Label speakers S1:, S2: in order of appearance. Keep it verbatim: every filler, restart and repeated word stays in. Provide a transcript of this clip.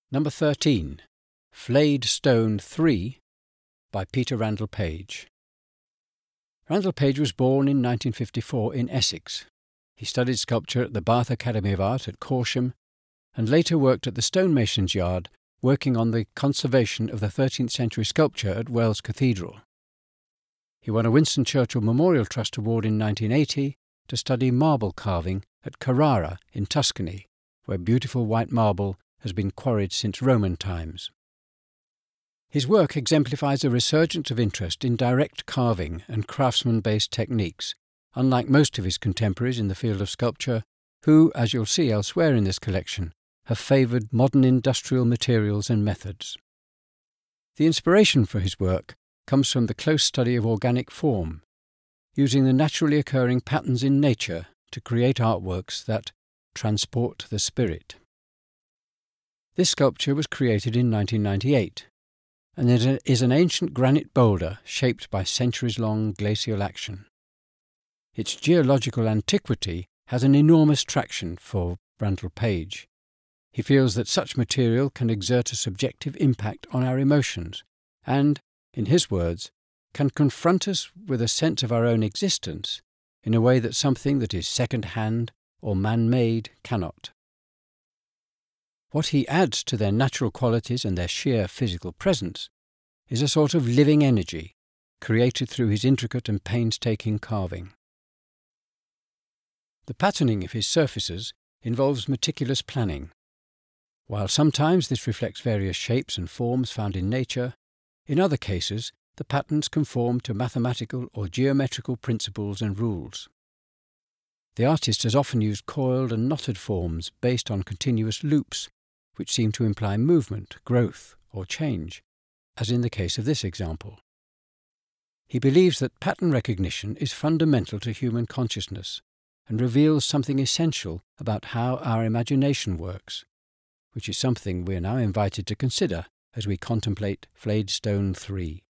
S1: Number thirteen. Flayed Stone three by Peter Randall Page. Randall Page was born in nineteen fifty-four in Essex. He studied sculpture at the Bath Academy of Art at Corsham and later worked at the stonemason's yard working on the conservation of the thirteenth century sculpture at Wells Cathedral. He won a Winston Churchill Memorial Trust Award in nineteen eighty to study marble carving at Carrara in Tuscany, where beautiful white marble has been quarried since Roman times. His work exemplifies a resurgence of interest in direct carving and craftsman-based techniques, unlike most of his contemporaries in the field of sculpture, who, as you'll see elsewhere in this collection, have favoured modern industrial materials and methods. The inspiration for his work comes from the close study of organic form, using the naturally occurring patterns in nature to create artworks that transport the spirit. This sculpture was created in nineteen ninety-eight, and it is an ancient granite boulder shaped by centuries-long glacial action. Its geological antiquity has an enormous traction for Randall Page. He feels that such material can exert a subjective impact on our emotions and, in his words, can confront us with a sense of our own existence in a way that something that is second-hand or man-made cannot. What he adds to their natural qualities and their sheer physical presence is a sort of living energy created through his intricate and painstaking carving. The patterning of his surfaces involves meticulous planning. While sometimes this reflects various shapes and forms found in nature, in other cases the patterns conform to mathematical or geometrical principles and rules. The artist has often used coiled and knotted forms based on continuous loops, which seem to imply movement, growth, or change, as in the case of this example. He believes that pattern recognition is fundamental to human consciousness and reveals something essential about how our imagination works, which is something we are now invited to consider as we contemplate Flayed Stone three.